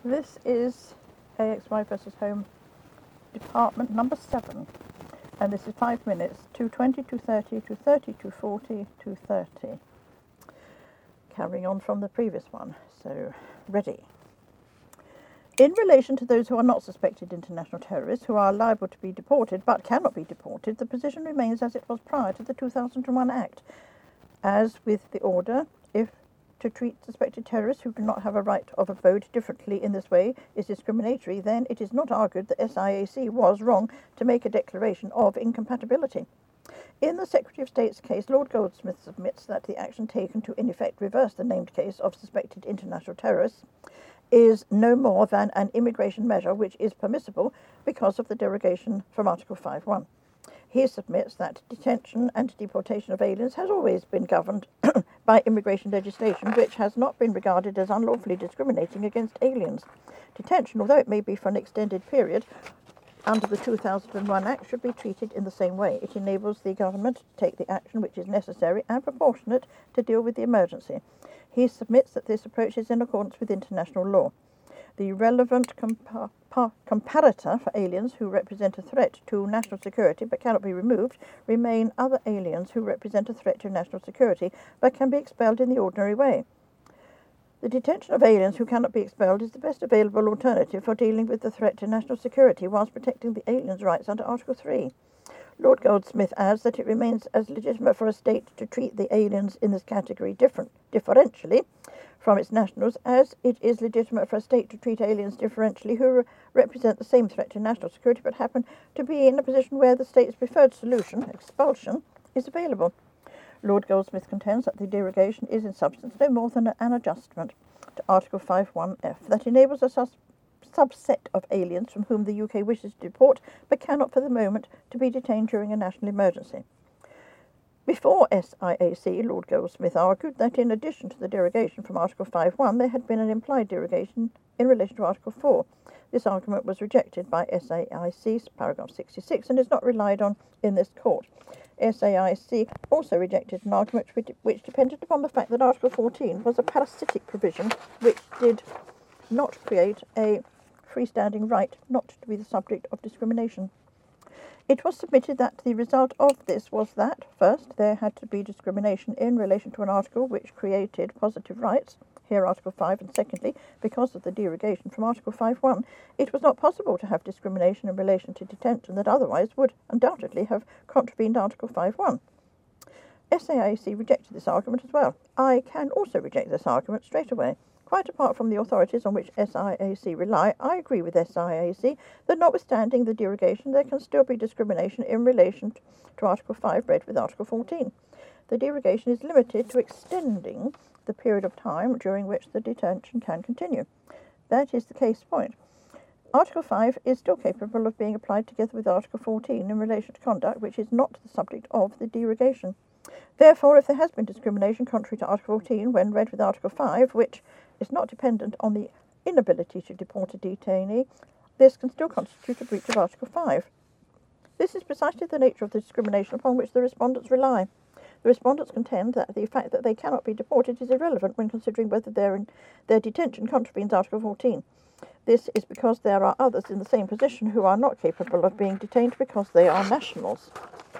This is AXY versus Home Department number 7, and this is 5 minutes, 2:20, 2:30, 2:30, 2:40, 2:30. Carrying on from the previous one, so ready. In relation to those who are not suspected international terrorists, who are liable to be deported but cannot be deported, the position remains as it was prior to the 2001 Act. As with the order, if to treat suspected terrorists who do not have a right of abode differently in this way is discriminatory, then it is not argued that SIAC was wrong to make a declaration of incompatibility. In the Secretary of State's case, Lord Goldsmith submits that the action taken to in effect reverse the named case of suspected international terrorists is no more than an immigration measure which is permissible because of the derogation from Article 5.1. He submits that detention and deportation of aliens has always been governed by immigration legislation, which has not been regarded as unlawfully discriminating against aliens. Detention, although it may be for an extended period, under the 2001 Act should be treated in the same way. It enables the government to take the action which is necessary and proportionate to deal with the emergency. He submits that this approach is in accordance with international law. The relevant comparator for aliens who represent a threat to national security but cannot be removed remain other aliens who represent a threat to national security but can be expelled in the ordinary way. The detention of aliens who cannot be expelled is the best available alternative for dealing with the threat to national security whilst protecting the aliens' rights under Article 3. Lord Goldsmith adds that it remains as legitimate for a state to treat the aliens in this category differentially from its nationals as it is legitimate for a state to treat aliens differentially who represent the same threat to national security but happen to be in a position where the state's preferred solution, expulsion, is available. Lord Goldsmith contends that the derogation is in substance no more than an adjustment to Article 5.1f that enables a subset of aliens from whom the UK wishes to deport but cannot for the moment to be detained during a national emergency. Before SIAC, Lord Goldsmith argued that in addition to the derogation from Article 5.1, there had been an implied derogation in relation to Article 4. This argument was rejected by SAIC, paragraph 66, and is not relied on in this court. SAIC also rejected an argument which depended upon the fact that Article 14 was a parasitic provision which did not create a freestanding right not to be the subject of discrimination. It was submitted that the result of this was that, first, there had to be discrimination in relation to an article which created positive rights, here Article 5, and secondly, because of the derogation from Article 5.1, it was not possible to have discrimination in relation to detention that otherwise would undoubtedly have contravened Article 5.1. SAIC rejected this argument as well. I can also reject this argument straight away. Quite apart from the authorities on which SIAC rely, I agree with SIAC that notwithstanding the derogation, there can still be discrimination in relation to Article 5 read with Article 14. The derogation is limited to extending the period of time during which the detention can continue. That is the case point. Article 5 is still capable of being applied together with Article 14 in relation to conduct which is not the subject of the derogation. Therefore, if there has been discrimination contrary to Article 14 when read with Article 5, which is not dependent on the inability to deport a detainee, this can still constitute a breach of Article 5. This is precisely the nature of the discrimination upon which the respondents rely. The respondents contend that the fact that they cannot be deported is irrelevant when considering whether their detention contravenes Article 14. This is because there are others in the same position who are not capable of being detained because they are nationals.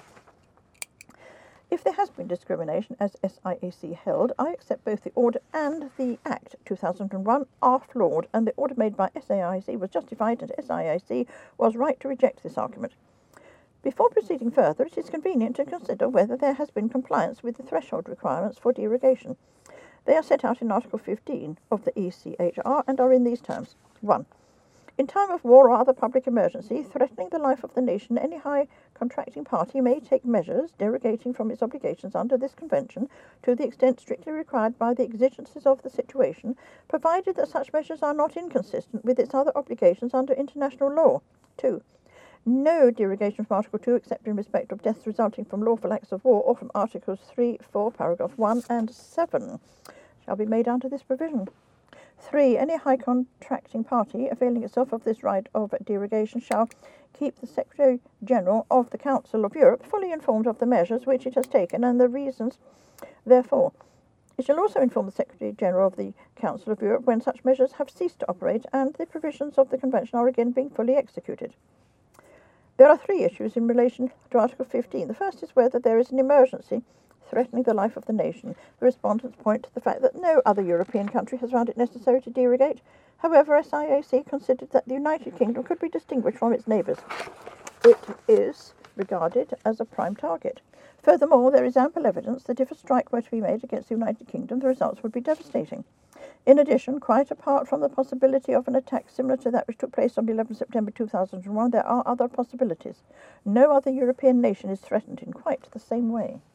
If there has been discrimination, as SIAC held, I accept both the order and the Act 2001 are flawed, and the order made by SAIC was justified, and SIAC was right to reject this argument. Before proceeding further, it is convenient to consider whether there has been compliance with the threshold requirements for derogation. They are set out in Article 15 of the ECHR and are in these terms. 1. In time of war or other public emergency threatening the life of the nation, any high contracting party may take measures derogating from its obligations under this convention to the extent strictly required by the exigencies of the situation, provided that such measures are not inconsistent with its other obligations under international law. 2. No derogation from Article 2 except in respect of deaths resulting from lawful acts of war or from Articles 3, 4, paragraph 1 and 7 shall be made under this provision. 3. Any high contracting party availing itself of this right of derogation shall keep the Secretary-General of the Council of Europe fully informed of the measures which it has taken and the reasons therefore. It shall also inform the Secretary-General of the Council of Europe when such measures have ceased to operate and the provisions of the Convention are again being fully executed. There are 3 issues in relation to Article 15. The first is whether there is an emergency threatening the life of the nation. The respondents point to the fact that no other European country has found it necessary to derogate. However, SIAC considered that the United Kingdom could be distinguished from its neighbours. It is regarded as a prime target. Furthermore, there is ample evidence that if a strike were to be made against the United Kingdom, the results would be devastating. In addition, quite apart from the possibility of an attack similar to that which took place on 11 September 2001, there are other possibilities. No other European nation is threatened in quite the same way.